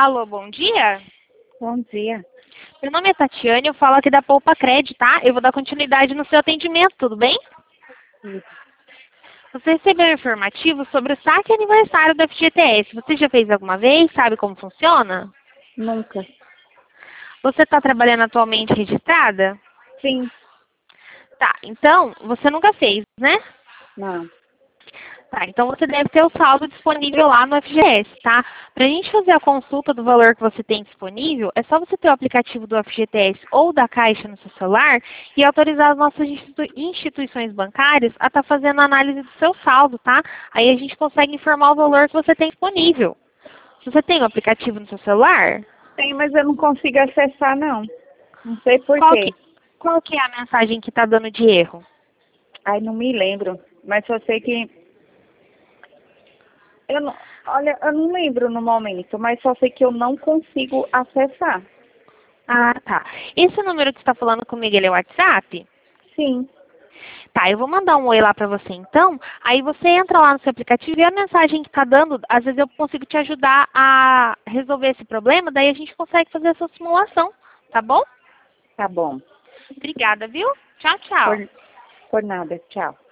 Alô, bom dia. Bom dia. Meu nome é Tatiane, eu falo aqui da Poupa Cred, tá? Eu vou dar continuidade no seu atendimento, tudo bem? Isso. Você recebeu um informativo sobre o saque aniversário do FGTS. Você já fez alguma vez? Sabe como funciona? Nunca. Você está trabalhando atualmente registrada? Sim. Tá, então você nunca fez, né? Não. Tá, então você deve ter o saldo disponível lá no FGTS, tá? Para a gente fazer a consulta do valor que você tem disponível, é só você ter o aplicativo do FGTS ou da Caixa no seu celular e autorizar as nossas instituições bancárias a estar fazendo a análise do seu saldo, tá? Aí a gente consegue informar o valor que você tem disponível. Você tem o aplicativo no seu celular? Tem, mas eu não consigo acessar, não. Não sei por Qual quê. que, qual que é a mensagem que está dando de erro? Ai, não me lembro. Mas só sei que... Olha, eu não lembro no momento, mas só sei que eu não consigo acessar. Ah, tá. Esse número que você está falando comigo, ele é o WhatsApp? Sim. Tá, eu vou mandar um oi lá pra você então. Aí você entra lá no seu aplicativo e a mensagem que tá dando, às vezes eu consigo te ajudar a resolver esse problema, daí a gente consegue fazer essa simulação, tá bom? Tá bom. Obrigada, viu? Tchau, tchau. Por nada. Tchau.